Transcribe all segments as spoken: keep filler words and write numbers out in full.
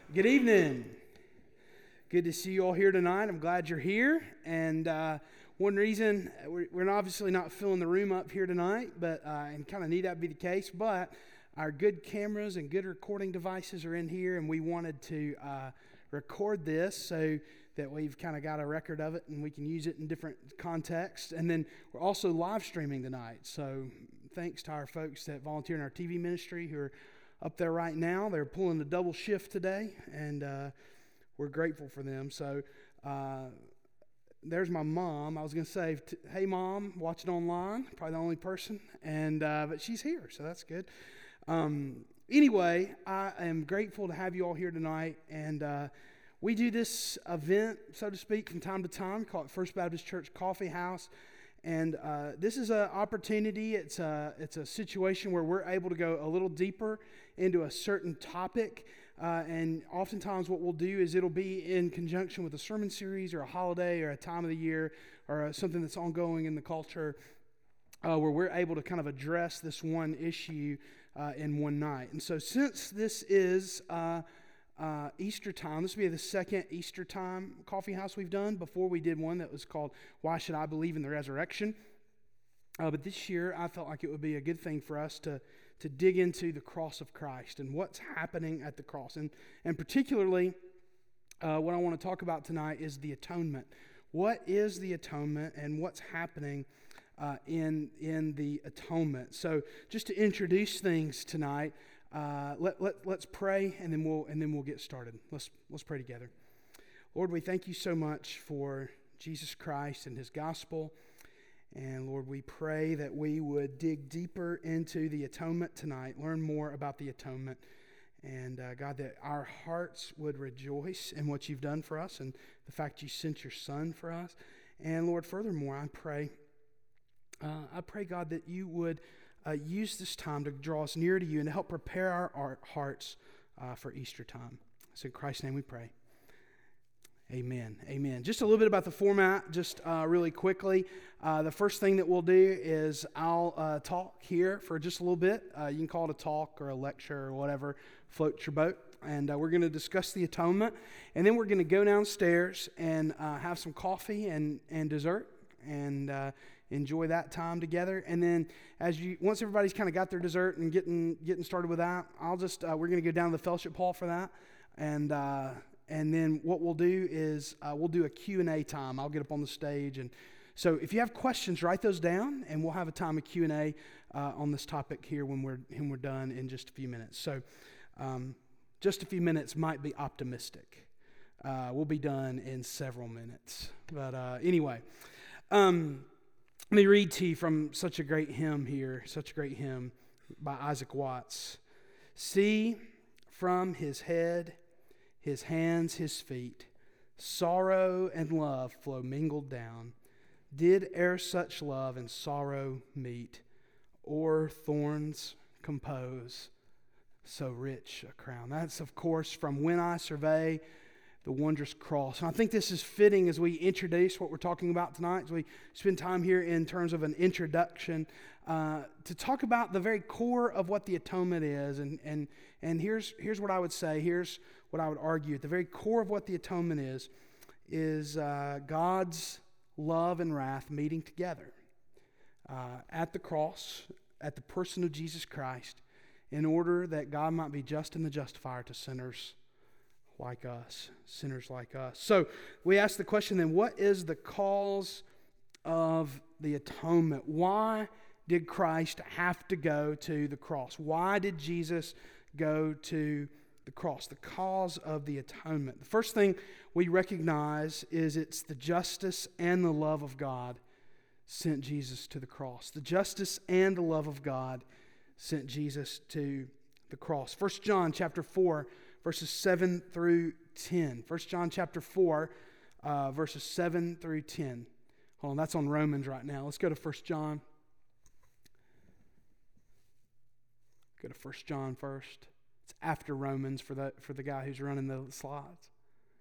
Good evening. Good to see you all here tonight. I'm glad you're here. And uh, one reason, we're, we're obviously not filling the room up here tonight, but uh, and kind of need that to be the case, but our good cameras and good recording devices are in here, and we wanted to uh, record this so that we've kind of got a record of it and we can use it in different contexts. And then we're also live streaming tonight. So thanks to our folks that volunteer in our T V ministry who are up there right now. They're pulling a double shift today, and uh, we're grateful for them. So uh, there's my mom. I was going to say, t- hey, Mom, watching online. Probably the only person, and uh, but she's here, so that's good. Um, anyway, I am grateful to have you all here tonight, and uh, we do this event, so to speak, from time to time. We call it First Baptist Church Coffee House. And uh, this is an opportunity, it's a, it's a situation where we're able to go a little deeper into a certain topic. Uh, and oftentimes what we'll do is it'll be in conjunction with a sermon series or a holiday or a time of the year or uh, something that's ongoing in the culture uh, where we're able to kind of address this one issue uh, in one night. And so since this is Uh, Uh, Easter time. This will be the second Easter time coffee house we've done. Before we did one that was called Why Should I Believe in the Resurrection? Uh, but this year I felt like it would be a good thing for us to to dig into the cross of Christ and what's happening at the cross. And, and particularly uh, what I want to talk about tonight is the atonement. What is the atonement and what's happening uh, in, in the atonement? So just to introduce things tonight, Uh, let, let, let's pray, and then we'll and then we'll get started. Let's let's pray together. Lord, we thank you so much for Jesus Christ and His gospel. And Lord, we pray that we would dig deeper into the atonement tonight, learn more about the atonement. And uh, God, that our hearts would rejoice in what you've done for us and the fact you sent your Son for us. And Lord, furthermore, I pray, uh, I pray, God, that you would Uh, use this time to draw us near to you and to help prepare our, our hearts uh, for Easter time. So in Christ's name we pray. Amen. Amen. Just a little bit about the format, just uh, really quickly. Uh, the first thing that we'll do is I'll uh, talk here for just a little bit. Uh, you can call it a talk or a lecture or whatever, float your boat. And uh, we're going to discuss the atonement. And then we're going to go downstairs and uh, have some coffee and, and dessert. And uh, enjoy that time together. And then as you, once everybody's kind of got their dessert and getting getting started with that, I'll just, uh, we're going to go down to the fellowship hall for that. And uh, and then what we'll do is uh, we'll do a Q and A time. I'll get up on the stage. And so if you have questions, write those down, and we'll have a time of Q and A uh, on this topic here when we're, when we're done in just a few minutes. So um, just a few minutes might be optimistic. Uh, we'll be done in several minutes. But uh, anyway, um, let me read to you from such a great hymn here, such a great hymn by Isaac Watts. See from his head, his hands, his feet, sorrow and love flow mingled down. Did e'er such love and sorrow meet, or thorns compose so rich a crown? That's, of course, from When I Survey the Wondrous Cross. And I think this is fitting as we introduce what we're talking about tonight, as we spend time here in terms of an introduction, uh, to talk about the very core of what the atonement is. And and and here's here's what I would say, here's what I would argue. At the very core of what the atonement is, is uh, God's love and wrath meeting together uh, at the cross, at the person of Jesus Christ, in order that God might be just and the justifier to sinners like us, sinners like us. So we ask the question then, what is the cause of the atonement? Why did Christ have to go to the cross? Why did Jesus go to the cross? The cause of the atonement. The first thing we recognize is it's the justice and the love of God sent Jesus to the cross. The justice and the love of God sent Jesus to the cross. First John chapter four, verses seven through ten. First John chapter four, uh, verses seven through ten. Hold on, that's on Romans right now. Let's go to First John. Go to First John first. It's after Romans for the, for the guy who's running the slides.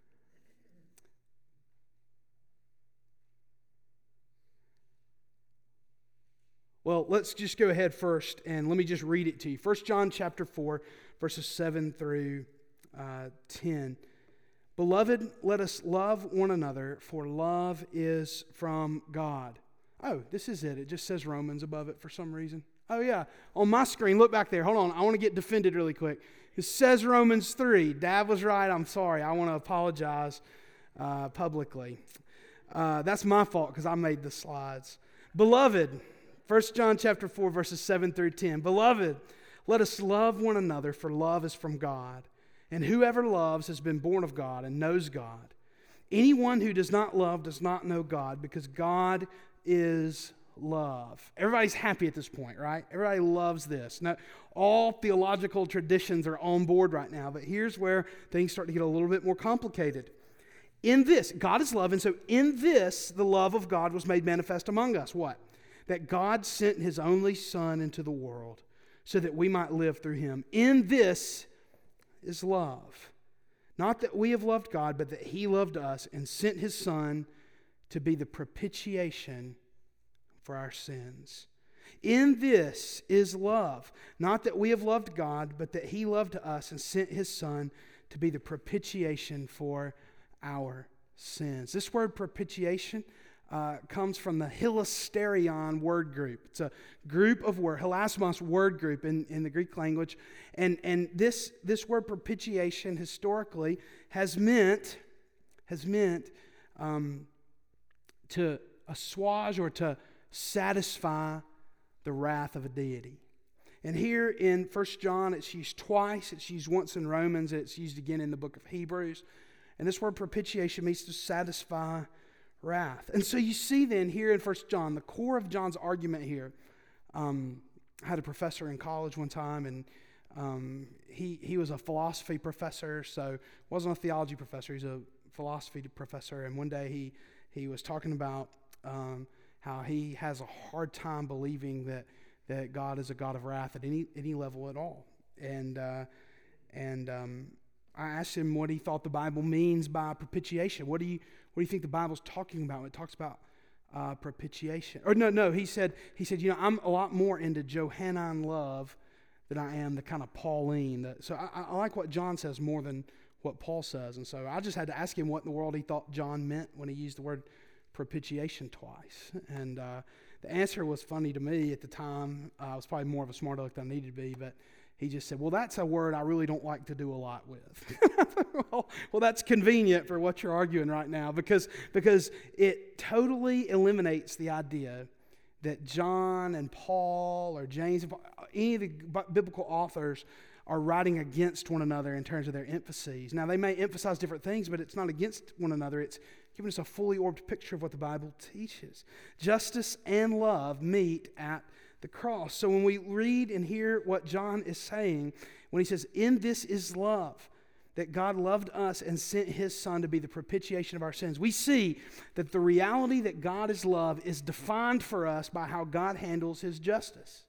Well, let's just go ahead first and let me just read it to you. First John chapter four, verses seven through uh, ten. Beloved, let us love one another, for love is from God. Oh, this is it. It just says Romans above it for some reason. Oh, yeah. On my screen, look back there. Hold on. I want to get defended really quick. It says Romans three. Dad was right. I'm sorry. I want to apologize uh, publicly. Uh, that's my fault because I made the slides. Beloved, First John chapter four, verses seven through ten. Beloved, let us love one another, for love is from God. And whoever loves has been born of God and knows God. Anyone who does not love does not know God, because God is love. Everybody's happy at this point, right? Everybody loves this. Now, all theological traditions are on board right now, but here's where things start to get a little bit more complicated. In this, God is love, and so in this, the love of God was made manifest among us. What? That God sent His only Son into the world so that we might live through Him. In this is love. Not that we have loved God, but that He loved us and sent His Son to be the propitiation for our sins. In this is love. Not that we have loved God, but that He loved us and sent His Son to be the propitiation for our sins. This word propitiation uh, comes from the hilasterion word group. It's a group of words, hilasmos word group in, in the Greek language. And, and this, this word propitiation historically has meant, has meant um, to assuage or to satisfy the wrath of a deity. And here in First John, it's used twice. It's used once in Romans. It's used again in the book of Hebrews. And this word propitiation means to satisfy wrath. And so you see then here in First John, the core of John's argument here. Um, I had a professor in college one time, and um, he, he was a philosophy professor, so wasn't a theology professor. He's a philosophy professor. And one day he, he was talking about um, how he has a hard time believing that that God is a God of wrath at any any level at all. And uh, and um, I asked him what he thought the Bible means by propitiation. What do you what do you think the Bible's talking about when it talks about uh, propitiation? Or no, no, he said he said you know I'm a lot more into Johannine love than I am the kind of Pauline. The, so I, I like what John says more than what Paul says. And so I just had to ask him what in the world he thought John meant when he used the word propitiation twice. And uh, the answer was funny to me at the time. Uh, I was probably more of a smart aleck than I needed to be, but he just said, well, that's a word I really don't like to do a lot with. well, well, that's convenient for what you're arguing right now, because, because it totally eliminates the idea that John and Paul or James, any of the biblical authors are writing against one another in terms of their emphases. Now, they may emphasize different things, but it's not against one another. It's giving us a fully orbed picture of what the Bible teaches. Justice and love meet at the cross. So when we read and hear what John is saying, when he says, in this is love, that God loved us and sent His Son to be the propitiation of our sins, we see that the reality that God is love is defined for us by how God handles His justice.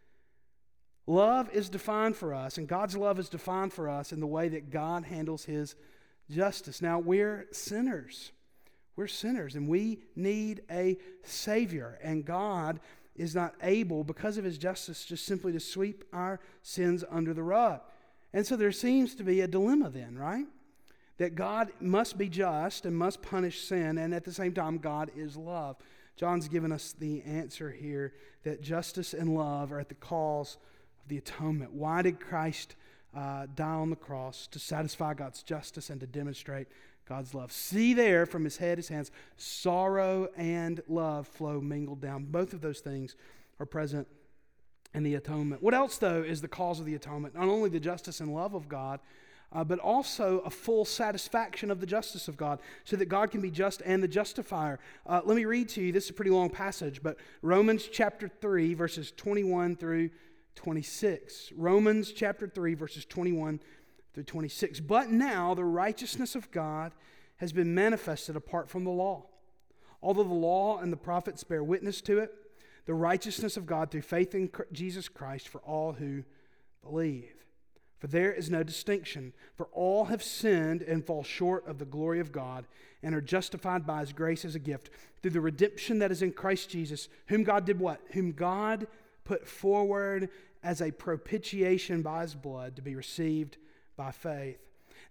Love is defined for us, and God's love is defined for us in the way that God handles His justice. Now, we're sinners. We're sinners, and we need a Savior. And God is not able, because of His justice, just simply to sweep our sins under the rug. And so there seems to be a dilemma then, right? That God must be just and must punish sin, and at the same time, God is love. John's given us the answer here that justice and love are at the cause of the atonement. Why did Christ uh, die on the cross? To satisfy God's justice and to demonstrate God's love. See there from His head, His hands, sorrow and love flow mingled down. Both of those things are present in the atonement. What else, though, is the cause of the atonement? Not only the justice and love of God, uh, but also a full satisfaction of the justice of God, so that God can be just and the justifier. Uh, let me read to you, this is a pretty long passage, but Romans chapter three, verses twenty-one through twenty-six. Romans chapter three, verses twenty-one through twenty-six. But now the righteousness of God has been manifested apart from the law. Although the law and the prophets bear witness to it, the righteousness of God through faith in Jesus Christ for all who believe. For there is no distinction, for all have sinned and fall short of the glory of God and are justified by His grace as a gift through the redemption that is in Christ Jesus, whom God did what? Whom God put forward as a propitiation by His blood to be received by faith.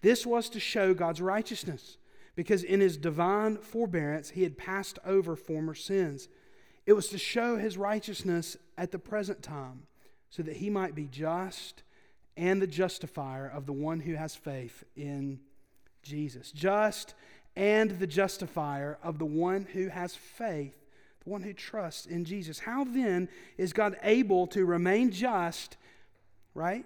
This was to show God's righteousness, because in his divine forbearance he had passed over former sins. It was to show his righteousness at the present time, so that he might be just and the justifier of the one who has faith in Jesus. Just and the justifier of the one who has faith, the one who trusts in Jesus. How then is God able to remain just, right?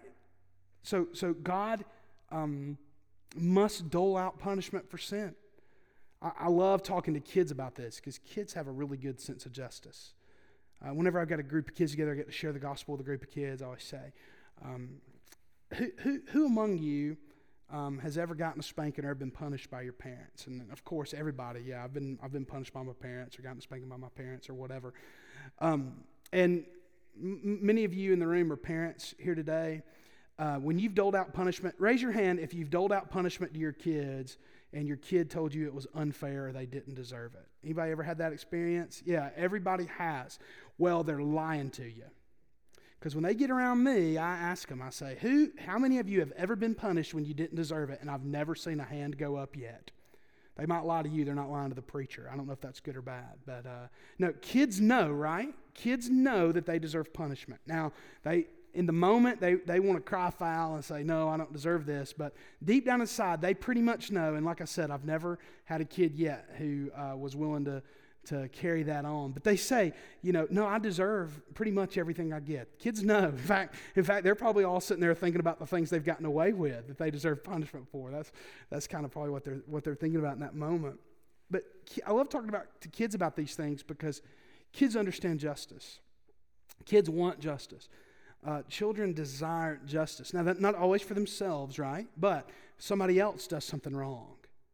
So, so God um, must dole out punishment for sin. I, I love talking to kids about this because kids have a really good sense of justice. Uh, whenever I've got a group of kids together, I get to share the gospel with a group of kids. I always say, um, who, who, who among you um, has ever gotten a spanking or been punished by your parents? And of course, everybody. Yeah, I've been I've been punished by my parents or gotten a spanking by my parents or whatever. Um, and m- many of you in the room are parents here today. Uh, when you've doled out punishment, raise your hand if you've doled out punishment to your kids and your kid told you it was unfair or they didn't deserve it. Anybody ever had that experience? Yeah, everybody has. Well, they're lying to you. Because when they get around me, I ask them, I say, "Who? How many of you have ever been punished when you didn't deserve it?" And I've never seen a hand go up yet. They might lie to you. They're not lying to the preacher. I don't know if that's good or bad. But uh, no, kids know, right? Kids know that they deserve punishment. Now, they in the moment, they, they want to cry foul and say, "No, I don't deserve this." But deep down inside, they pretty much know. And like I said, I've never had a kid yet who uh, was willing to to carry that on. But they say, you know, "No, I deserve pretty much everything I get." Kids know. In fact, in fact, they're probably all sitting there thinking about the things they've gotten away with that they deserve punishment for. That's that's kind of probably what they're what they're thinking about in that moment. But I love talking about to kids about these things because kids understand justice. Kids want justice. Uh, children desire justice. Now, that not always for themselves, right? But if somebody else does something wrong.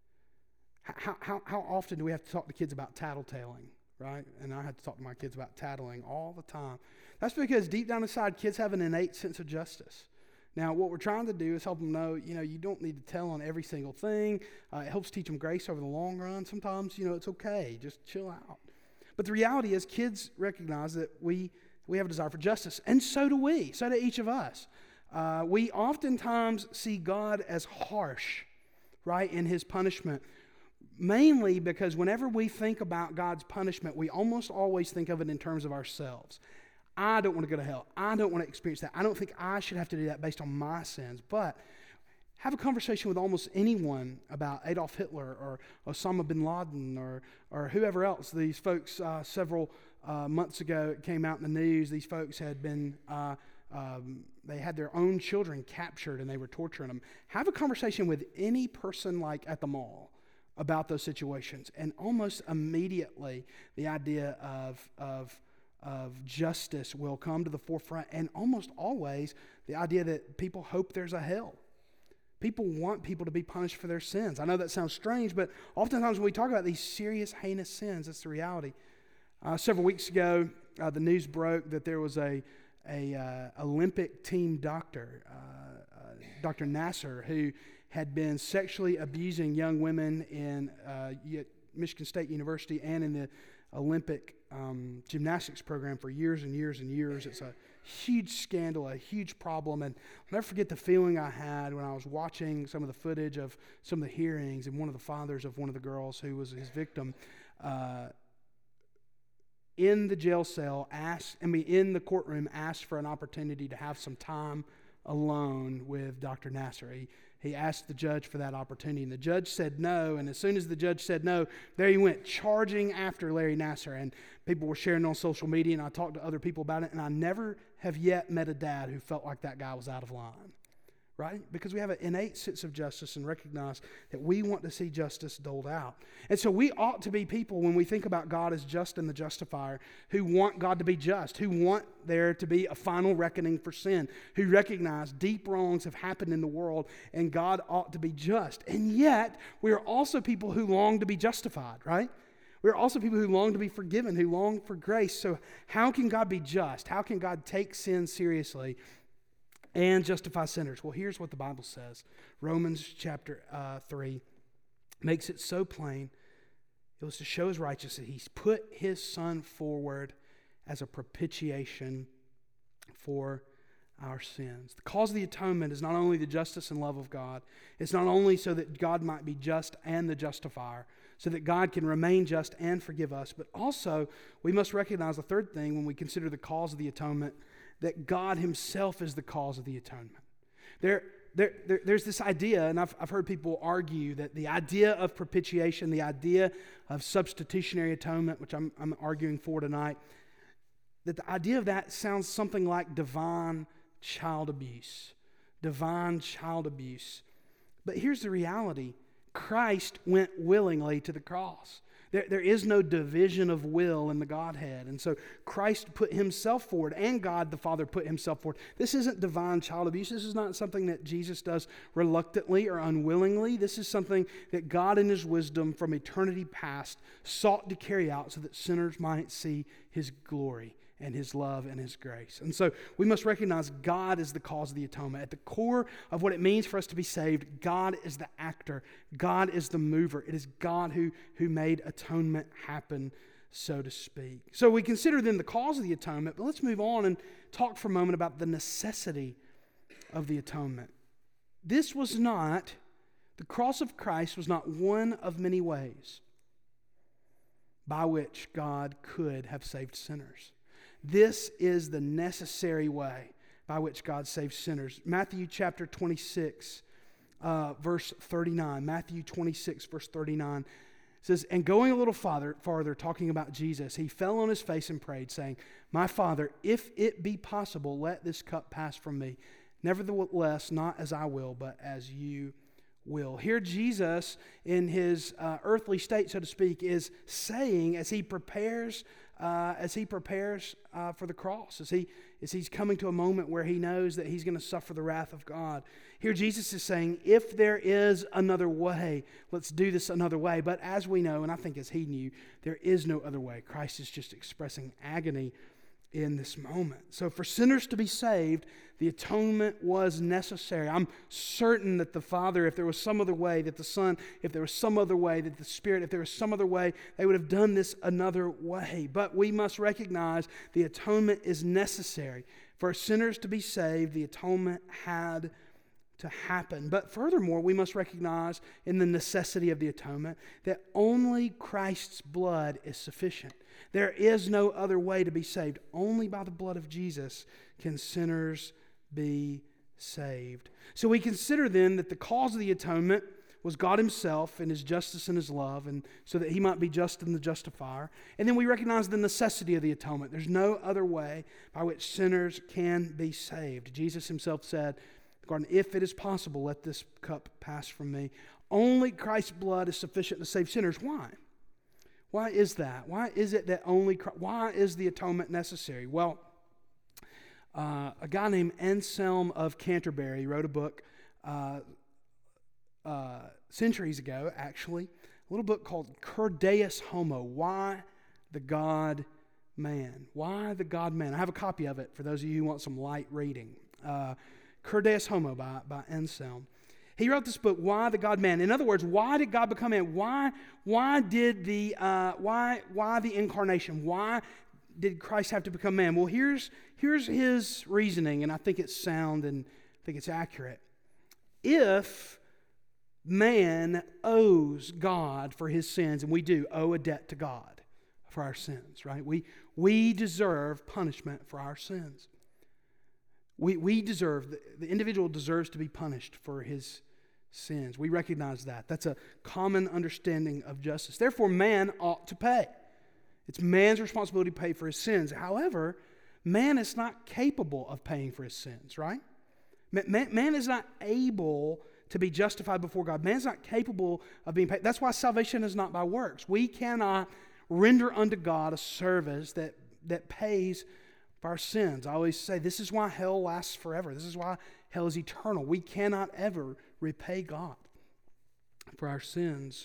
How, how, how often do we have to talk to kids about tattletaling, right? And I have to talk to my kids about tattling all the time. That's because deep down inside, kids have an innate sense of justice. Now, what we're trying to do is help them know, you know, you don't need to tell on every single thing. Uh, it helps teach them grace over the long run. Sometimes, you know, it's okay. Just chill out. But the reality is kids recognize that we, we have a desire for justice, and so do we. So do each of us. Uh, we oftentimes see God as harsh, right, in his punishment. Mainly because whenever we think about God's punishment, we almost always think of it in terms of ourselves. I don't want to go to hell. I don't want to experience that. I don't think I should have to do that based on my sins. But have a conversation with almost anyone about Adolf Hitler or Osama bin Laden or, or whoever else. These folks, uh, several uh, months ago, it came out in the news. These folks had been, uh, um, they had their own children captured and they were torturing them. Have a conversation with any person like at the mall about those situations, and almost immediately the idea of, of, of justice will come to the forefront, and almost always the idea that people hope there's a hell. People want people to be punished for their sins. I know that sounds strange, but oftentimes when we talk about these serious, heinous sins, that's the reality. Uh, several weeks ago, uh, the news broke that there was a, a uh, Olympic team doctor, uh, uh, Doctor Nasser, who had been sexually abusing young women in uh, Michigan State University and in the Olympic um, gymnastics program for years and years and years. It's a huge scandal, a huge problem. And I'll never forget the feeling I had when I was watching some of the footage of some of the hearings, and one of the fathers of one of the girls who was his victim uh, in the jail cell asked, I mean, in the courtroom asked for an opportunity to have some time alone with Doctor Nasser. He, He asked the judge for that opportunity, and the judge said no. And as soon as the judge said no, there he went charging after Larry Nasser. And people were sharing on social media, and I talked to other people about it, and I never have yet met a dad who felt like that guy was out of line, right? Because we have an innate sense of justice and recognize that we want to see justice doled out. And so we ought to be people, when we think about God as just and the justifier, who want God to be just, who want there to be a final reckoning for sin, who recognize deep wrongs have happened in the world and God ought to be just. And yet, we are also people who long to be justified, right? We're also people who long to be forgiven, who long for grace. So how can God be just? How can God take sin seriously and justify sinners? Well, here's what the Bible says. Romans chapter uh, three makes it so plain. It was to show his righteousness. He's put his son forward as a propitiation for our sins. The cause of the atonement is not only the justice and love of God, it's not only so that God might be just and the justifier, so that God can remain just and forgive us, but also we must recognize the third thing when we consider the cause of the atonement, that God himself is the cause of the atonement. There, there, there there's this idea, and I've, I've heard people argue that the idea of propitiation, the idea of substitutionary atonement, which I'm, I'm arguing for tonight, that the idea of that sounds something like divine child abuse. Divine child abuse. But here's the reality. Christ went willingly to the cross. There, there is no division of will in the Godhead. And so Christ put himself forward, and God the Father put himself forward. This isn't divine child abuse. This is not something that Jesus does reluctantly or unwillingly. This is something that God in his wisdom from eternity past sought to carry out so that sinners might see his glory and his love and his grace. And so we must recognize God is the cause of the atonement. At the core of what it means for us to be saved, God is the actor. God is the mover. It is God who, who made atonement happen, so to speak. So we consider then the cause of the atonement, but let's move on and talk for a moment about the necessity of the atonement. This was not, the cross of Christ was not one of many ways by which God could have saved sinners. This is the necessary way by which God saves sinners. Matthew chapter twenty-six, uh, verse thirty-nine. Matthew twenty-six, verse thirty-nine says, "And going a little farther, farther, talking about Jesus, he fell on his face and prayed, saying, 'My Father, if it be possible, let this cup pass from me. Nevertheless, not as I will, but as you will.'" Here Jesus, in his uh, earthly state, so to speak, is saying as he prepares Uh, as he prepares uh, for the cross, as he as he's coming to a moment where he knows that he's going to suffer the wrath of God. Here Jesus is saying, if there is another way, let's do this another way. But as we know, and I think as he knew, there is no other way. Christ is just expressing agony in this moment. So for sinners to be saved, the atonement was necessary. I'm certain that the Father, if there was some other way, that the Son, if there was some other way, that the Spirit, if there was some other way, they would have done this another way. But we must recognize the atonement is necessary. For sinners to be saved, the atonement had to happen. But furthermore, we must recognize in the necessity of the atonement that only Christ's blood is sufficient. There is no other way to be saved. Only by the blood of Jesus can sinners be saved. So we consider then that the cause of the atonement was God himself and his justice and his love, and so that he might be just and the justifier. And then we recognize the necessity of the atonement. There's no other way by which sinners can be saved. Jesus himself said, "Garden, if it is possible, let this cup pass from me." Only Christ's blood is sufficient to save sinners. Why? Why is that? Why is it that only Christ, why is the atonement necessary? Well, uh, a guy named Anselm of Canterbury wrote a book uh, uh, centuries ago, actually, a little book called Cur Deus Homo, Why the God Man? Why the God Man? I have a copy of it for those of you who want some light reading. Uh, Cur Deus Homo by, by Anselm. He wrote this book, Why the God Man? In other words, why did God become man? Why, why did the uh, why why the incarnation? Why did Christ have to become man? Well, here's here's his reasoning, and I think it's sound and I think it's accurate. If man owes God for his sins, and we do owe a debt to God for our sins, right? We we deserve punishment for our sins. We we deserve, the, the individual deserves to be punished for his sins. We recognize that. That's a common understanding of justice. Therefore, man ought to pay. It's man's responsibility to pay for his sins. However, man is not capable of paying for his sins, right? Man, man is not able to be justified before God. Man's not capable of being paid. That's why salvation is not by works. We cannot render unto God a service that, that pays for our sins. I always say this is why hell lasts forever. This is why hell is eternal. We cannot ever repay God for our sins.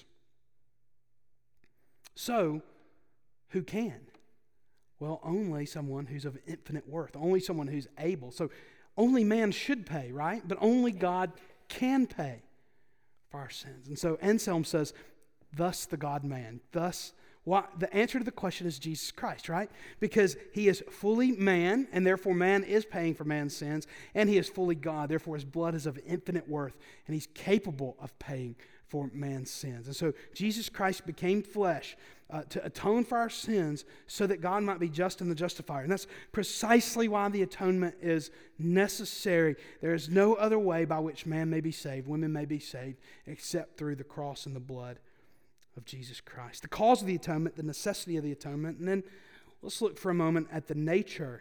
So, who can? Well, only someone who's of infinite worth. Only someone who's able. So, only man should pay, right? But only God can pay for our sins. And so Anselm says, thus the God-man. Thus Why? The answer to the question is Jesus Christ, right? Because he is fully man, and therefore man is paying for man's sins, and he is fully God, therefore his blood is of infinite worth, and he's capable of paying for man's sins. And so Jesus Christ became flesh uh, to atone for our sins so that God might be just and the justifier. And that's precisely why the atonement is necessary. There is no other way by which man may be saved, women may be saved, except through the cross and the blood of Jesus Christ. The cause of the atonement, the necessity of the atonement, and then let's look for a moment at the nature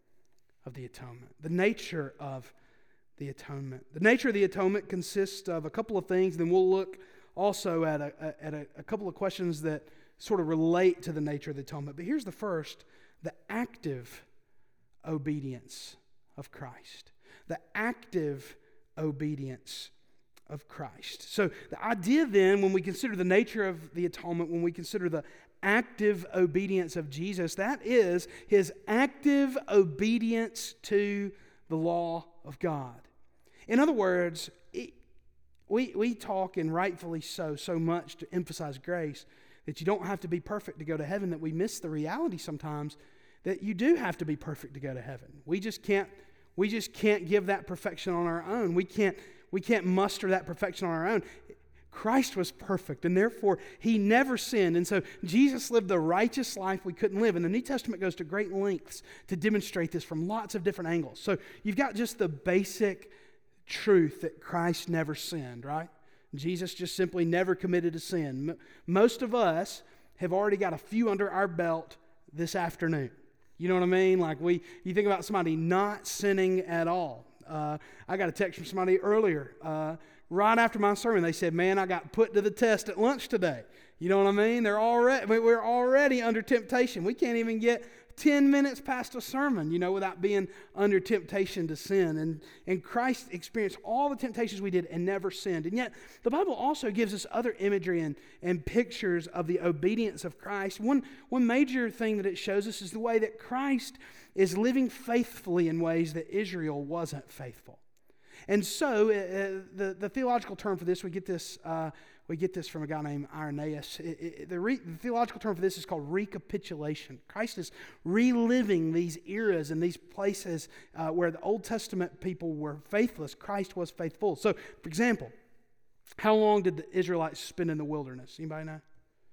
of the atonement. The nature of the atonement. The nature of the atonement consists of a couple of things, then we'll look also at a, at a, a couple of questions that sort of relate to the nature of the atonement. But here's the first, the active obedience of Christ. The active obedience of Christ. So the idea then, when we consider the nature of the atonement, when we consider the active obedience of Jesus, that is his active obedience to the law of God. In other words, it, we, we talk, and rightfully so, so much to emphasize grace, that you don't have to be perfect to go to heaven, that we miss the reality sometimes that you do have to be perfect to go to heaven. We just can't, we just can't give that perfection on our own. We can't, we can't muster that perfection on our own. Christ was perfect, and therefore he never sinned. And so Jesus lived the righteous life we couldn't live. And the New Testament goes to great lengths to demonstrate this from lots of different angles. So you've got just the basic truth that Christ never sinned, right? Jesus just simply never committed a sin. Most of us have already got a few under our belt this afternoon. You know what I mean? Like we, you think about somebody not sinning at all. Uh, I got a text from somebody earlier, uh, right after my sermon. They said, man, I got put to the test at lunch today. You know what I mean? They're already, we're already under temptation. We can't even get ten minutes past a sermon, you know, without being under temptation to sin. And, and Christ experienced all the temptations we did and never sinned. And yet, the Bible also gives us other imagery and, and pictures of the obedience of Christ. One, one major thing that it shows us is the way that Christ is living faithfully in ways that Israel wasn't faithful. And so, uh, the, the theological term for this, we get this uh, we get this from a guy named Irenaeus. It, it, the, re, the theological term for this is called recapitulation. Christ is reliving these eras and these places uh, where the Old Testament people were faithless. Christ was faithful. So, for example, how long did the Israelites spend in the wilderness? Anybody know?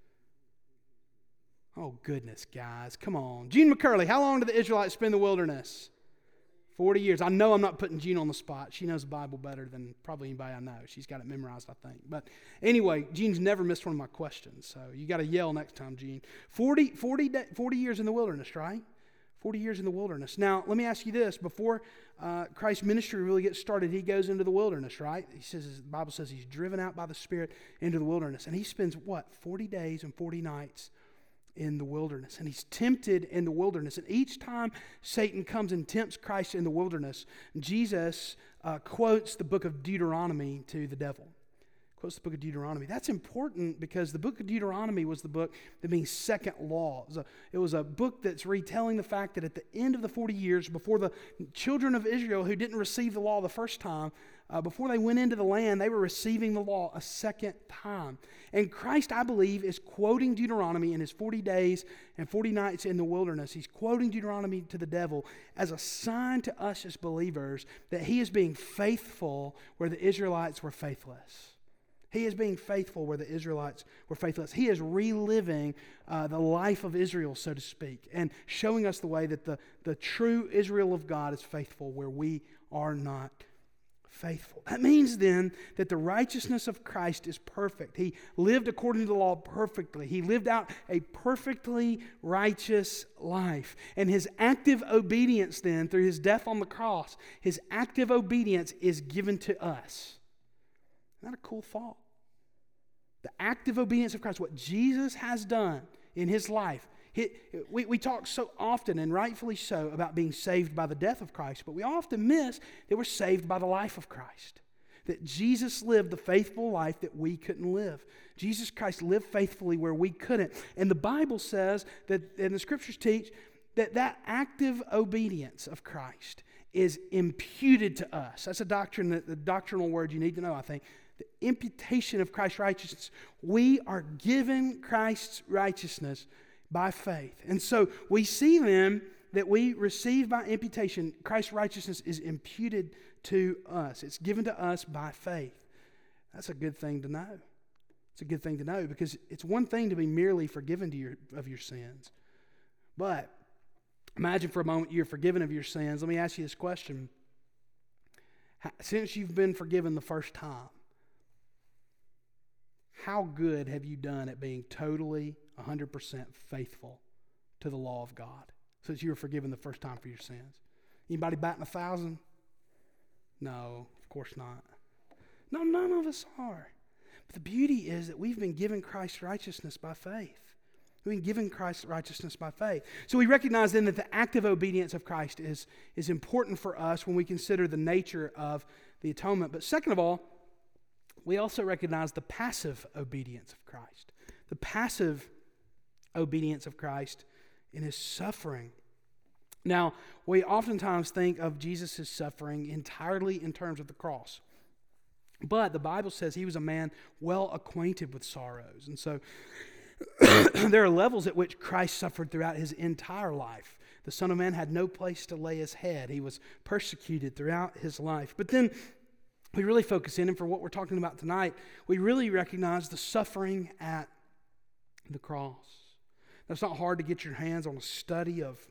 Oh, goodness, guys. Come on. Gene McCurley, how long did the Israelites spend in the wilderness? forty years. I know I'm not putting Jean on the spot. She knows the Bible better than probably anybody I know. She's got it memorized, I think. But anyway, Jean's never missed one of my questions. So you got to yell next time, Jean. forty, forty, forty years in the wilderness, right? forty years in the wilderness. Now, let me ask you this. Before uh, Christ's ministry really gets started, he goes into the wilderness, right? He says, the Bible says he's driven out by the Spirit into the wilderness. And he spends, what, forty days and forty nights in the wilderness, and he's tempted in the wilderness. And each time Satan comes and tempts Christ in the wilderness, Jesus uh, quotes the book of Deuteronomy to the devil. Quotes the book of Deuteronomy. That's important because the book of Deuteronomy was the book that means second law. It was, a, it was a book that's retelling the fact that at the end of the forty years, before the children of Israel who didn't receive the law the first time, uh, before they went into the land, they were receiving the law a second time. And Christ, I believe, is quoting Deuteronomy in his forty days and forty nights in the wilderness. He's quoting Deuteronomy to the devil as a sign to us as believers that he is being faithful where the Israelites were faithless. He is being faithful where the Israelites were faithless. He is reliving uh, the life of Israel, so to speak, and showing us the way that the, the true Israel of God is faithful where we are not faithful. That means then that the righteousness of Christ is perfect. He lived according to the law perfectly. He lived out a perfectly righteous life. And his active obedience then, through his death on the cross, his active obedience is given to us. Isn't that a cool thought? The active obedience of Christ, what Jesus has done in his life. He, we, we talk so often, and rightfully so, about being saved by the death of Christ, but we often miss that we're saved by the life of Christ. That Jesus lived the faithful life that we couldn't live. Jesus Christ lived faithfully where we couldn't. And the Bible says that, and the Scriptures teach, that that active obedience of Christ is imputed to us. That's a doctrine, that the doctrinal word you need to know, I think. The imputation of Christ's righteousness. We are given Christ's righteousness by faith. And so we see then that we receive by imputation, Christ's righteousness is imputed to us. It's given to us by faith. That's a good thing to know. It's a good thing to know because it's one thing to be merely forgiven to your, of your sins. But imagine for a moment you're forgiven of your sins. Let me ask you this question. Since you've been forgiven the first time, how good have you done at being totally one hundred percent faithful to the law of God since you were forgiven the first time for your sins? Anybody batting a thousand? No, of course not. No, none of us are. But the beauty is that we've been given Christ's righteousness by faith. We've been given Christ's righteousness by faith. So we recognize then that the active obedience of Christ is, is important for us when we consider the nature of the atonement. But second of all, we also recognize the passive obedience of Christ. The passive obedience of Christ in his suffering. Now, we oftentimes think of Jesus' suffering entirely in terms of the cross. But the Bible says he was a man well acquainted with sorrows. And so there are levels at which Christ suffered throughout his entire life. The Son of Man had no place to lay his head. He was persecuted throughout his life. But then we really focus in, and for what we're talking about tonight, we really recognize the suffering at the cross. Now, it's not hard to get your hands on a study of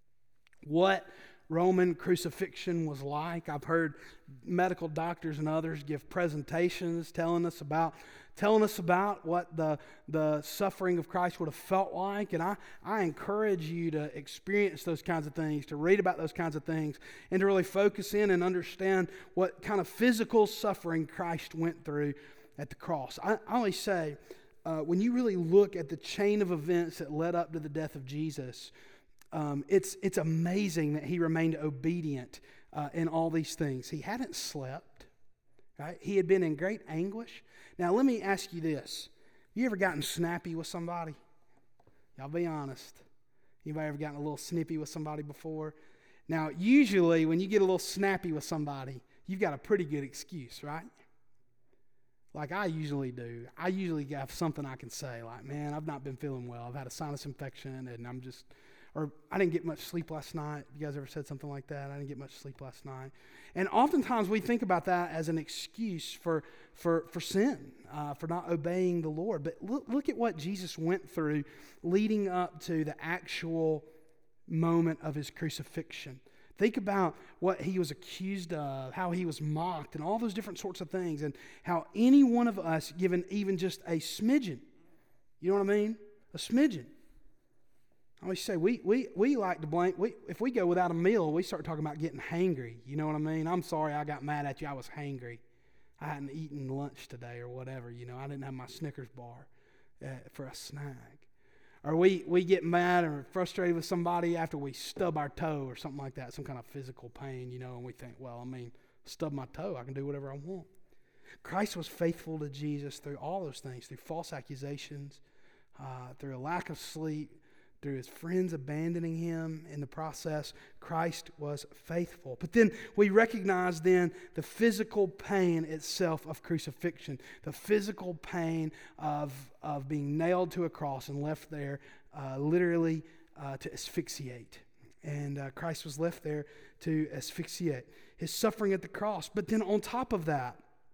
what Roman crucifixion was like. I've heard medical doctors and others give presentations telling us about telling us about what the, the suffering of Christ would have felt like. And I, I encourage you to experience those kinds of things, to read about those kinds of things, and to really focus in and understand what kind of physical suffering Christ went through at the cross. I, I always say, uh, when you really look at the chain of events that led up to the death of Jesus, Um, it's it's amazing that he remained obedient uh, in all these things. He hadn't slept, right? He had been in great anguish. Now, let me ask you this. You ever gotten snappy with somebody? Y'all be honest. Anybody ever gotten a little snippy with somebody before? Now, usually when you get a little snappy with somebody, you've got a pretty good excuse, right? Like I usually do. I usually have something I can say, like, man, I've not been feeling well. I've had a sinus infection, and I'm just... Or I didn't get much sleep last night. You guys ever said something like that? I didn't get much sleep last night. And oftentimes we think about that as an excuse for for for sin, uh, for not obeying the Lord. But look, look at what Jesus went through leading up to the actual moment of his crucifixion. Think about what he was accused of, how he was mocked, and all those different sorts of things, and how any one of us, given even just a smidgen, you know what I mean? A smidgen. I always say, we we we like to blame, we, if we go without a meal, we start talking about getting hangry. You know what I mean? I'm sorry I got mad at you. I was hangry. I hadn't eaten lunch today or whatever. You know, I didn't have my Snickers bar uh, for a snack. Or we, we get mad or frustrated with somebody after we stub our toe or something like that, some kind of physical pain, you know, and we think, well, I mean, stub my toe, I can do whatever I want. Christ was faithful to Jesus through all those things, through false accusations, uh, through a lack of sleep, through his friends abandoning him in the process. Christ was faithful. But then we recognize then the physical pain itself of crucifixion, the physical pain of, of being nailed to a cross and left there uh, literally uh, to asphyxiate. And uh, Christ was left there to asphyxiate. His suffering at the cross. But then on top of that,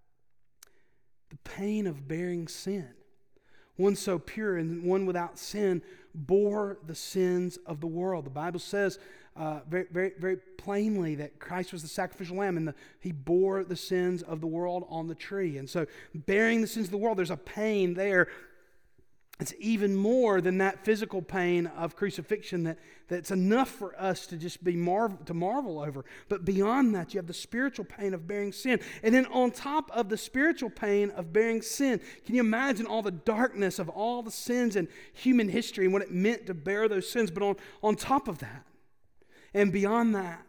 the pain of bearing sin. One so pure and one without sin bore the sins of the world. The Bible says uh, very, very, very plainly that Christ was the sacrificial lamb, and the, he bore the sins of the world on the tree. And so, bearing the sins of the world, there's a pain there. It's even more than that physical pain of crucifixion that, that's enough for us to just be marvel, to marvel over. But beyond that, you have the spiritual pain of bearing sin. And then on top of the spiritual pain of bearing sin, can you imagine all the darkness of all the sins in human history and what it meant to bear those sins? But on, on top of that, and beyond that,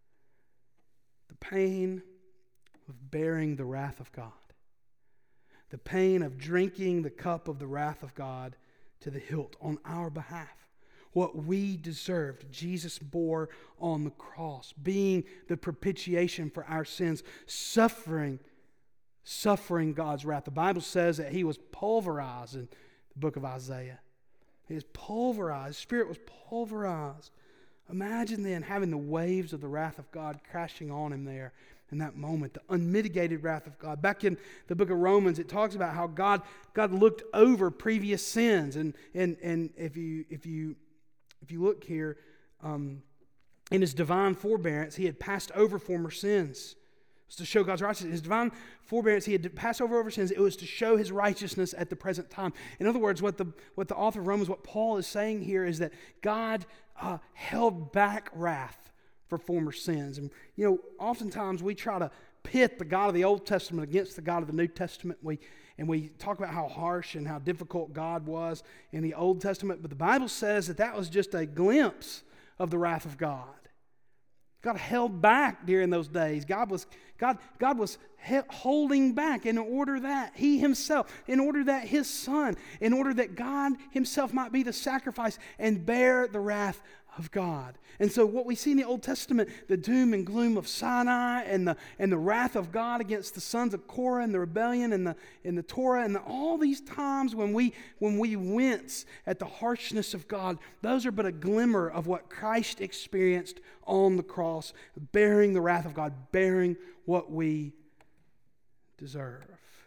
the pain of bearing the wrath of God. The pain of drinking the cup of the wrath of God to the hilt on our behalf. What we deserved, Jesus bore on the cross, being the propitiation for our sins, suffering, suffering God's wrath. The Bible says that he was pulverized in the book of Isaiah. He was pulverized. His spirit was pulverized. Imagine then having the waves of the wrath of God crashing on him there in that moment, the unmitigated wrath of God. Back in the book of Romans, it talks about how God God looked over previous sins, and and and if you if you if you look here, um, in his divine forbearance, he had passed over former sins. It was to show God's righteousness. His divine forbearance, he had passed over over sins. It was to show his righteousness at the present time. In other words, what the what the author of Romans, what Paul is saying here is that God uh, held back wrath for former sins. And, you know, oftentimes we try to pit the God of the Old Testament against the God of the New Testament. We And we talk about how harsh and how difficult God was in the Old Testament. But the Bible says that that was just a glimpse of the wrath of God. God held back during those days. God was, God, God was he- holding back in order that He Himself, in order that His Son, in order that God Himself might be the sacrifice and bear the wrath of God. And so what we see in the Old Testament, the doom and gloom of Sinai and the and the wrath of God against the sons of Korah and the rebellion and the and the Torah and the, all these times when we when we wince at the harshness of God, those are but a glimmer of what Christ experienced on the cross, bearing the wrath of God, bearing what we deserve.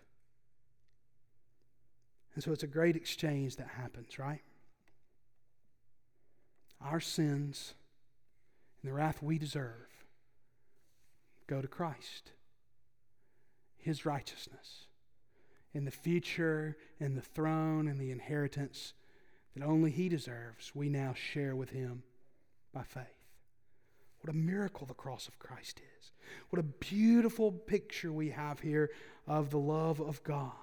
And so it's a great exchange that happens, right? Our sins and the wrath we deserve go to Christ. His righteousness and the future and the throne and the inheritance that only He deserves, we now share with Him by faith. What a miracle the cross of Christ is. What a beautiful picture we have here of the love of God.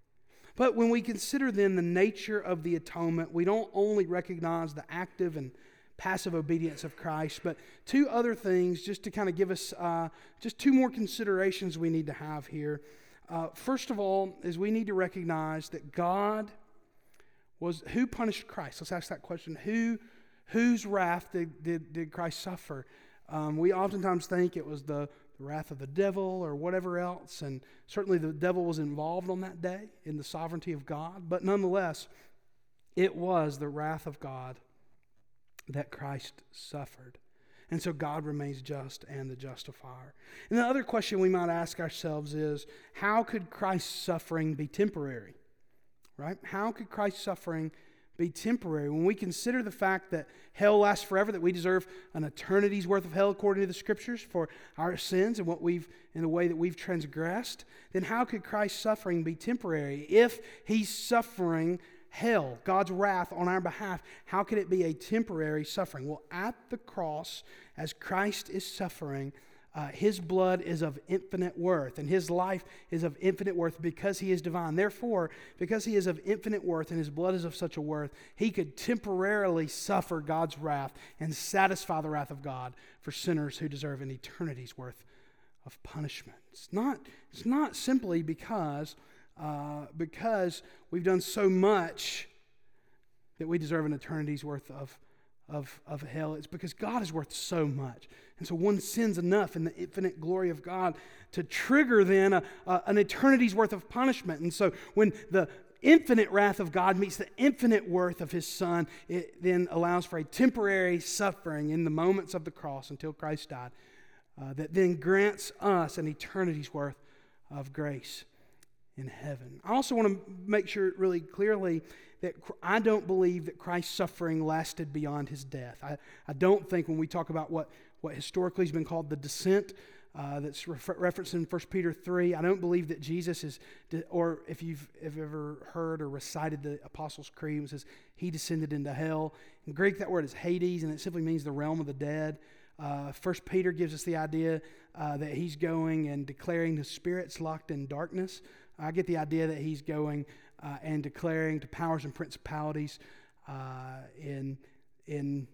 But when we consider then the nature of the atonement, we don't only recognize the active and passive obedience of Christ, but two other things just to kind of give us uh, just two more considerations we need to have here. Uh, first of all, is we need to recognize that God was, who punished Christ? Let's ask that question. Who, whose wrath did, did, did Christ suffer? Um, we oftentimes think it was the, the wrath of the devil or whatever else, and certainly the devil was involved on that day in the sovereignty of God, but nonetheless, it was the wrath of God that Christ suffered. And so God remains just and the justifier. And the other question we might ask ourselves is, how could Christ's suffering be temporary? Right? How could Christ's suffering be temporary? When we consider the fact that hell lasts forever, that we deserve an eternity's worth of hell according to the Scriptures for our sins and what we've in the way that we've transgressed, then how could Christ's suffering be temporary? If He's suffering hell, God's wrath on our behalf, how could it be a temporary suffering? Well, at the cross, as Christ is suffering, uh, His blood is of infinite worth, and His life is of infinite worth because He is divine. Therefore, because He is of infinite worth and His blood is of such a worth, He could temporarily suffer God's wrath and satisfy the wrath of God for sinners who deserve an eternity's worth of punishment. It's not, it's not simply because Uh, because we've done so much that we deserve an eternity's worth of, of, of hell. It's because God is worth so much. And so one sin's enough in the infinite glory of God to trigger then a, a, an eternity's worth of punishment. And so when the infinite wrath of God meets the infinite worth of His Son, it then allows for a temporary suffering in the moments of the cross until Christ died, uh, that then grants us an eternity's worth of grace in heaven. I also want to make sure really clearly that I don't believe that Christ's suffering lasted beyond His death. I, I don't think when we talk about what, what historically has been called the descent, uh, that's refer- referenced in First Peter three, I don't believe that Jesus is, de- or if you've, if you've ever heard or recited the Apostles' Creed, it says He descended into hell. In Greek, that word is Hades, and it simply means the realm of the dead. Uh, First Peter gives us the idea uh, that He's going and declaring the spirits locked in darkness. I get the idea that He's going uh, and declaring to powers and principalities uh, in, in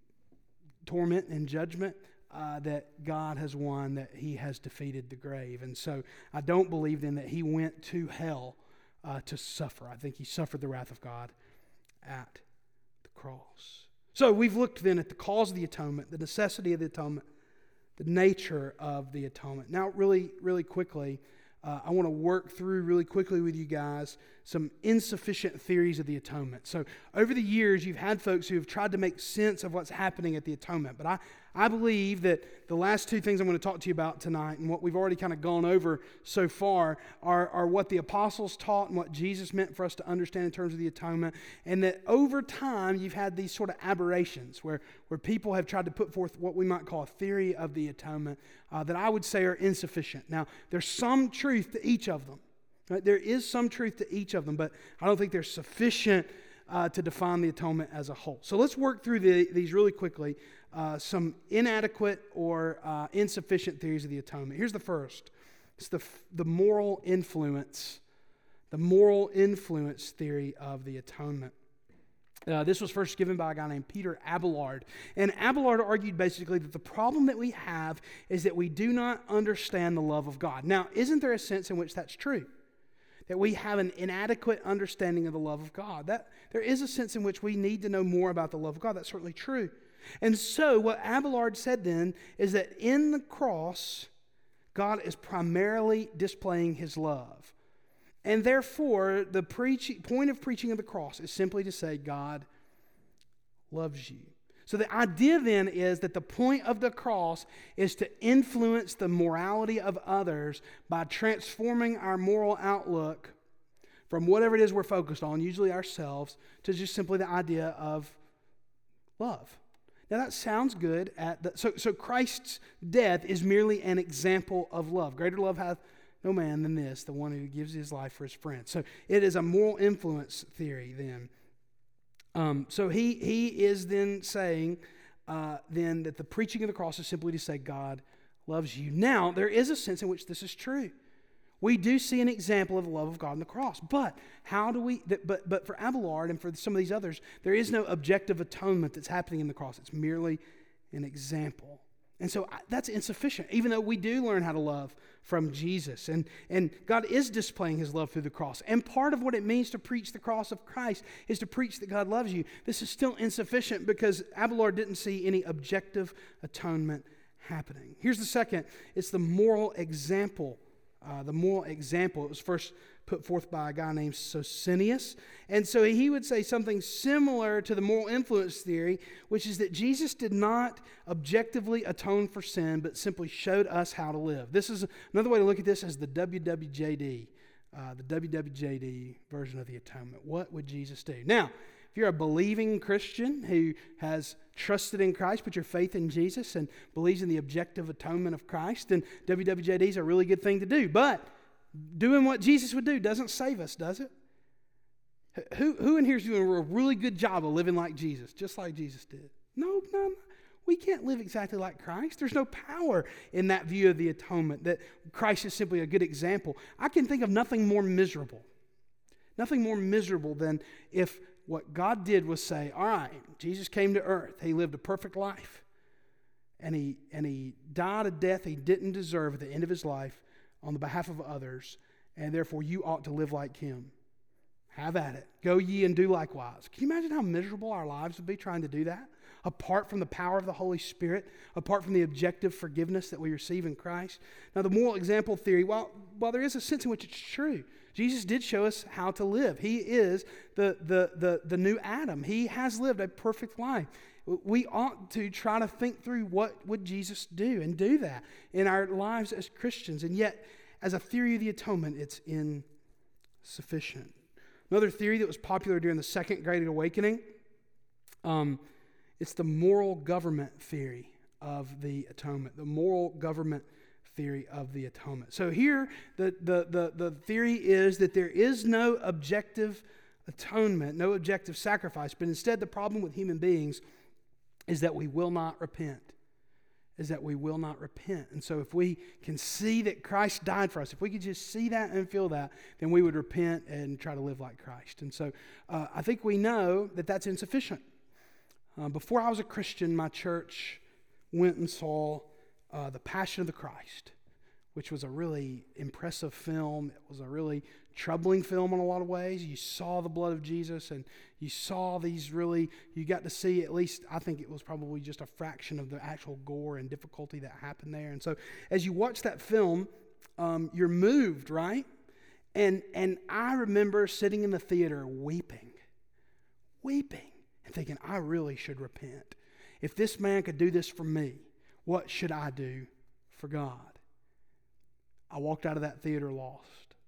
torment and judgment uh, that God has won, that He has defeated the grave. And so I don't believe then that He went to hell uh, to suffer. I think He suffered the wrath of God at the cross. So we've looked then at the cause of the atonement, the necessity of the atonement, the nature of the atonement. Now, really, really quickly, uh, I want to work through really quickly with you guys some insufficient theories of the atonement. So over the years, you've had folks who have tried to make sense of what's happening at the atonement. But I, I believe that the last two things I'm going to talk to you about tonight and what we've already kind of gone over so far are, are what the apostles taught and what Jesus meant for us to understand in terms of the atonement. And that over time, you've had these sort of aberrations where, where people have tried to put forth what we might call a theory of the atonement uh, that I would say are insufficient. Now, there's some truth to each of them. Right? There is some truth to each of them, but I don't think there's sufficient uh, to define the atonement as a whole. So let's work through the, these really quickly. Uh, some inadequate or uh, insufficient theories of the atonement. Here's the first. It's the, the moral influence, the moral influence theory of the atonement. Uh, this was first given by a guy named Peter Abelard. And Abelard argued basically that the problem that we have is that we do not understand the love of God. Now, isn't there a sense in which that's true? That we have an inadequate understanding of the love of God. That there is a sense in which we need to know more about the love of God. That's certainly true. And so what Abelard said then is that in the cross, God is primarily displaying his love. And therefore, the preach- point of preaching of the cross is simply to say, God loves you. So the idea then is that the point of the cross is to influence the morality of others by transforming our moral outlook from whatever it is we're focused on, usually ourselves, to just simply the idea of love. Now that sounds good. At the, so, so Christ's death is merely an example of love. Greater love hath no man than this, the one who gives his life for his friends. So it is a moral influence theory then. Um, so he he is then saying uh, then that the preaching of the cross is simply to say God loves you. Now there is a sense in which this is true. We do see an example of the love of God on the cross. But how do we, but, but for Abelard and for some of these others, there is no objective atonement that's happening in the cross. It's merely an example. And so that's insufficient, even though we do learn how to love from Jesus. And, and God is displaying his love through the cross. And part of what it means to preach the cross of Christ is to preach that God loves you. This is still insufficient because Abelard didn't see any objective atonement happening. Here's the second. It's the moral example. Uh, the moral example. It was first put forth by a guy named Socinius. And so he would say something similar to the moral influence theory, which is that Jesus did not objectively atone for sin, but simply showed us how to live. This is another way to look at this as the W W J D, uh, the W W J D version of the atonement. What would Jesus do? Now, if you're a believing Christian who has trusted in Christ, put your faith in Jesus, and believes in the objective atonement of Christ, then W W J D is a really good thing to do. But doing what Jesus would do doesn't save us, does it? Who, who in here is doing a really good job of living like Jesus, just like Jesus did? No, no, we can't live exactly like Christ. There's no power in that view of the atonement, that Christ is simply a good example. I can think of nothing more miserable, nothing more miserable than if what God did was say, all right, Jesus came to earth. He lived a perfect life. And he, and he died a death he didn't deserve at the end of his life on the behalf of others. And therefore you ought to live like him. Have at it. Go ye and do likewise. Can you imagine how miserable our lives would be trying to do that? Apart from the power of the Holy Spirit, apart from the objective forgiveness that we receive in Christ. Now the moral example theory, while, while there is a sense in which it's true, Jesus did show us how to live. He is the, the, the, the new Adam. He has lived a perfect life. We ought to try to think through what would Jesus do and do that in our lives as Christians. And yet, as a theory of the atonement, it's insufficient. Another theory that was popular during the Second Great Awakening, um, it's the moral government theory of the atonement. The moral government theory of the atonement. So here, the, the, the, the theory is that there is no objective atonement, no objective sacrifice, but instead the problem with human beings is that we will not repent. Is that we will not repent. And so if we can see that Christ died for us, if we could just see that and feel that, then we would repent and try to live like Christ. And so uh, I think we know that that's insufficient. Uh, before I was a Christian, my church went and saw uh, The Passion of the Christ, which was a really impressive film. It was a really troubling film in a lot of ways. You saw the blood of Jesus, and you saw these really, you got to see at least, I think it was probably just a fraction of the actual gore and difficulty that happened there. And so as you watch that film, um, you're moved, right? And, and I remember sitting in the theater weeping, weeping, and thinking, I really should repent. If this man could do this for me, what should I do for God? I walked out of that theater lost.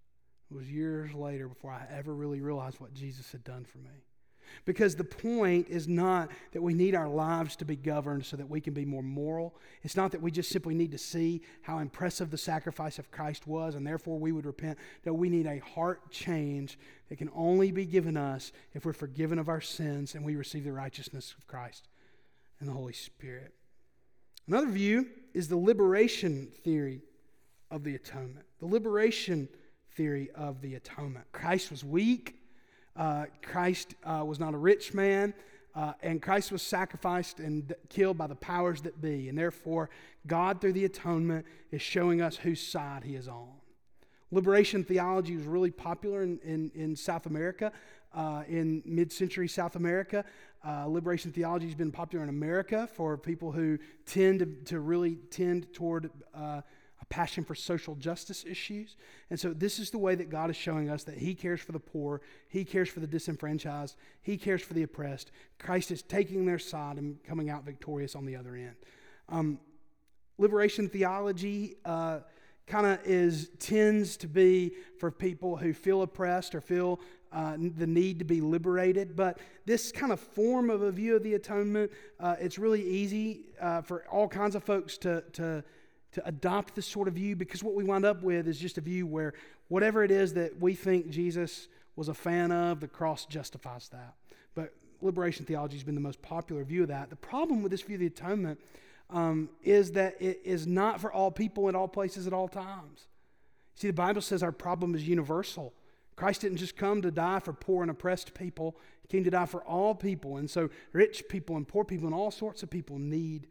It was years later before I ever really realized what Jesus had done for me. Because the point is not that we need our lives to be governed so that we can be more moral. It's not that we just simply need to see how impressive the sacrifice of Christ was and therefore we would repent. No, we need a heart change that can only be given us if we're forgiven of our sins and we receive the righteousness of Christ and the Holy Spirit. Another view is the liberation theory of the atonement. The liberation theory of the atonement. Christ was weak. Uh, Christ uh, was not a rich man. Uh, and Christ was sacrificed and d- killed by the powers that be. And therefore, God, through the atonement, is showing us whose side He is on. Liberation theology was really popular in, in, in South America, uh, in mid-century South America. Uh, liberation theology has been popular in America for people who tend to, to really tend toward uh, a passion for social justice issues. And so this is the way that God is showing us that He cares for the poor, He cares for the disenfranchised, He cares for the oppressed. Christ is taking their side and coming out victorious on the other end. Um, liberation theology uh, kind of is tends to be for people who feel oppressed or feel uh, the need to be liberated. But this kind of form of a view of the atonement, uh, it's really easy uh, for all kinds of folks to to to adopt this sort of view, because what we wind up with is just a view where whatever it is that we think Jesus was a fan of, the cross justifies that. But liberation theology has been the most popular view of that. The problem with this view of the atonement um, is that it is not for all people in all places at all times. See, the Bible says our problem is universal. Christ didn't just come to die for poor and oppressed people. He came to die for all people. And so rich people and poor people and all sorts of people need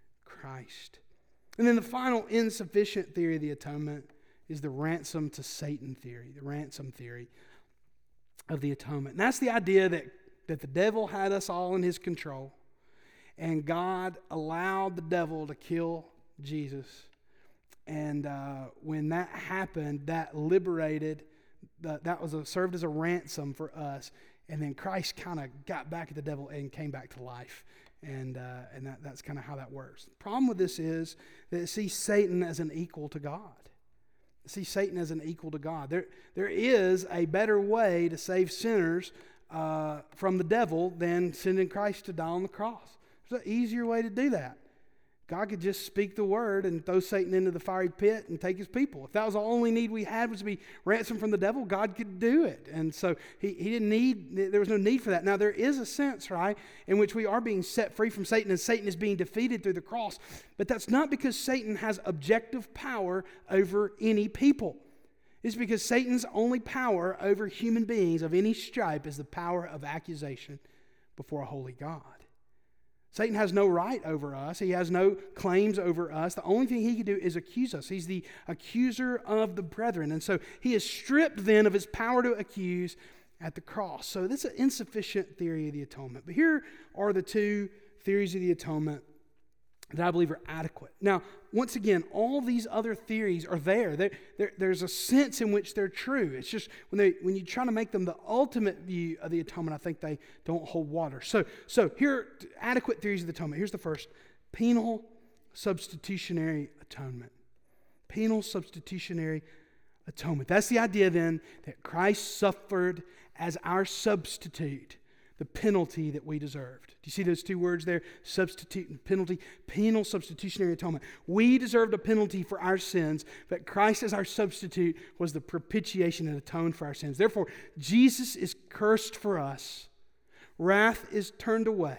Christ. And then the final insufficient theory of the atonement is the ransom to Satan theory, the ransom theory of the atonement. And that's the idea that, that the devil had us all in his control, and God allowed the devil to kill Jesus. And uh, when that happened, that liberated, the, that was a, served as a ransom for us. And then Christ kind of got back at the devil and came back to life. And uh, and that, that's kind of how that works. The problem with this is that it sees Satan as an equal to God. It sees Satan as an equal to God. There, there is a better way to save sinners uh, from the devil than sending Christ to die on the cross. There's an easier way to do that. God could just speak the word and throw Satan into the fiery pit and take his people. If that was the only need we had, was to be ransomed from the devil, God could do it. And so he, he didn't need, there was no need for that. Now there is a sense, right, in which we are being set free from Satan and Satan is being defeated through the cross. But that's not because Satan has objective power over any people. It's because Satan's only power over human beings of any stripe is the power of accusation before a holy God. Satan has no right over us. He has no claims over us. The only thing he can do is accuse us. He's the accuser of the brethren. And so he is stripped then of his power to accuse at the cross. So this is an insufficient theory of the atonement. But here are the two theories of the atonement that I believe are adequate. Now, once again, all these other theories are there. They're, they're, there's a sense in which they're true. It's just when they when you try to make them the ultimate view of the atonement, I think they don't hold water. So, so here are adequate theories of the atonement. Here's the first: penal substitutionary atonement. Penal substitutionary atonement. That's the idea then that Christ suffered as our substitute the penalty that we deserved. Do you see those two words there? Substitute and penalty. Penal substitutionary atonement. We deserved a penalty for our sins, but Christ as our substitute was the propitiation and atoned for our sins. Therefore, Jesus is cursed for us. Wrath is turned away.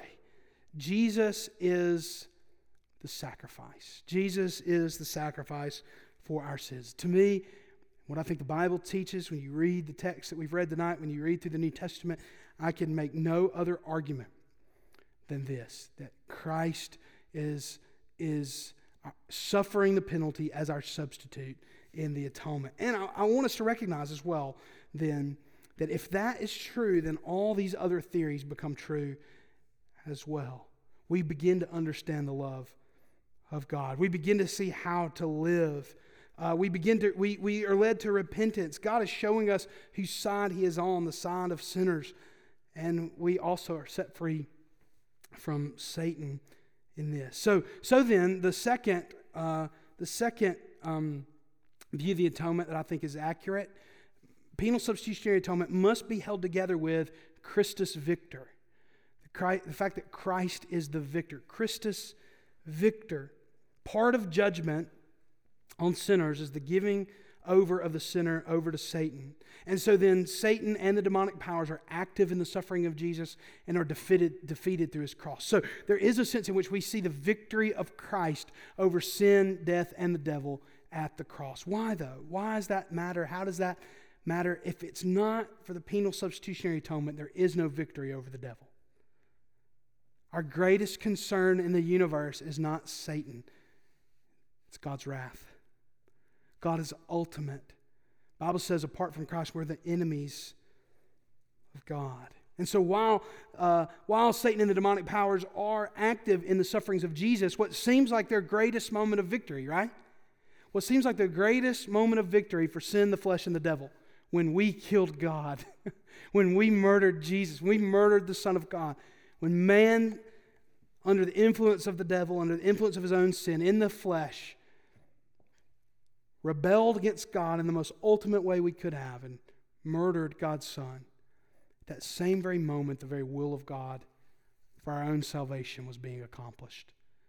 Jesus is the sacrifice. Jesus is the sacrifice for our sins. To me, what I think the Bible teaches, when you read the text that we've read tonight, when you read through the New Testament, I can make no other argument than this, that Christ is, is suffering the penalty as our substitute in the atonement. And I, I want us to recognize as well, then, that if that is true, then all these other theories become true as well. We begin to understand the love of God. We begin to see how to live. Uh, we begin to we we are led to repentance. God is showing us whose side He is on, the side of sinners, and we also are set free from Satan in this. So so then the second uh, the second um, view of the atonement that I think is accurate, penal substitutionary atonement must be held together with Christus Victor. The fact that Christ is the victor. Christus Victor. Part of judgment on sinners is the giving over of the sinner over to Satan. And so then Satan and the demonic powers are active in the suffering of Jesus and are defeated, defeated through His cross. So there is a sense in which we see the victory of Christ over sin, death, and the devil at the cross. Why though? Why does that matter? How does that matter? If it's not for the penal substitutionary atonement, there is no victory over the devil. Our greatest concern in the universe is not Satan. It's God's wrath. God is ultimate. The Bible says apart from Christ, we're the enemies of God. And so while, uh, while Satan and the demonic powers are active in the sufferings of Jesus, what seems like their greatest moment of victory, right? What seems like the greatest moment of victory for sin, the flesh, and the devil, when we killed God, when we murdered Jesus, when we murdered the Son of God, when man, under the influence of the devil, under the influence of his own sin, in the flesh, rebelled against God in the most ultimate way we could have and murdered God's Son. That same very moment, the very will of God for our own salvation was being accomplished.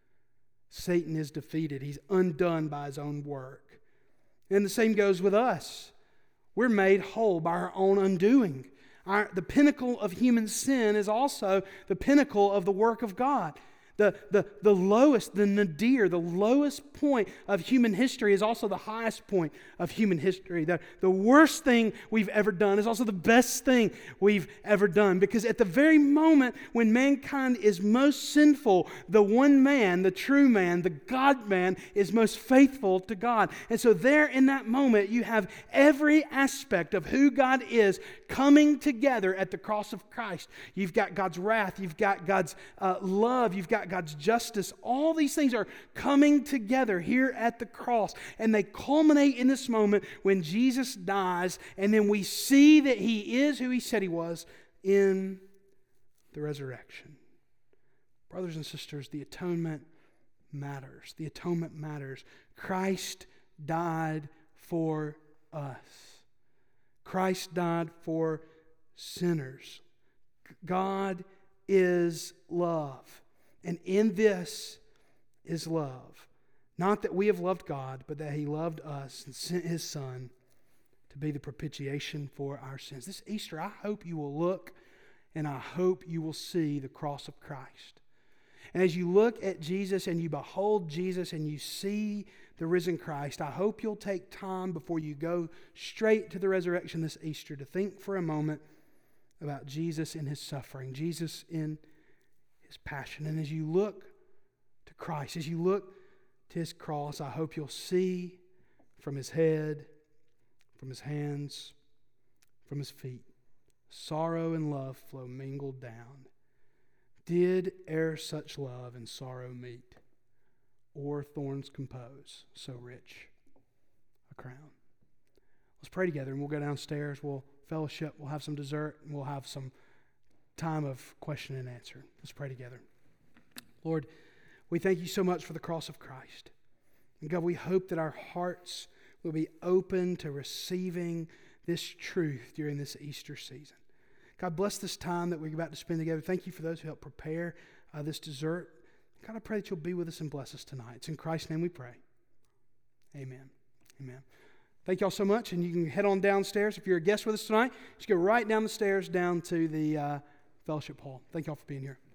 Satan is defeated. He's undone by his own work. And the same goes with us. We're made whole by our own undoing. Our, the pinnacle of human sin is also the pinnacle of the work of God. The, the, the lowest, the nadir, the lowest point of human history is also the highest point of human history. The, the worst thing we've ever done is also the best thing we've ever done. Because at the very moment when mankind is most sinful, the one man, the true man, the God-man, is most faithful to God. And so there in that moment, you have every aspect of who God is coming together at the cross of Christ. You've got God's wrath, you've got God's uh, love, you've got God's justice. All these things are coming together here at the cross, and they culminate in this moment when Jesus dies, and then we see that He is who He said He was in the resurrection. Brothers and sisters, the atonement matters. The atonement matters. Christ died for us. Christ died for sinners. God is love. And in this is love. Not that we have loved God, but that He loved us and sent His Son to be the propitiation for our sins. This Easter, I hope you will look and I hope you will see the cross of Christ. And as you look at Jesus and you behold Jesus and you see the risen Christ, I hope you'll take time before you go straight to the resurrection this Easter to think for a moment about Jesus in His suffering, Jesus in His passion. And as you look to Christ, as you look to His cross, I hope you'll see from His head, from His hands, from His feet, sorrow and love flow mingled down. Did e'er such love and sorrow meet, or thorns compose so rich a crown? Let's pray together, and we'll go downstairs, we'll fellowship, we'll have some dessert, and we'll have some time of question and answer. Let's pray together. Lord, we thank You so much for the cross of Christ. And God, we hope that our hearts will be open to receiving this truth during this Easter season. God, bless this time that we're about to spend together. Thank You for those who helped prepare uh, this dessert. God, I pray that You'll be with us and bless us tonight. It's in Christ's name we pray. Amen. Amen. Thank you all so much, and you can head on downstairs. If you're a guest with us tonight, just go right down the stairs down to the uh, fellowship hall. Thank you all for being here.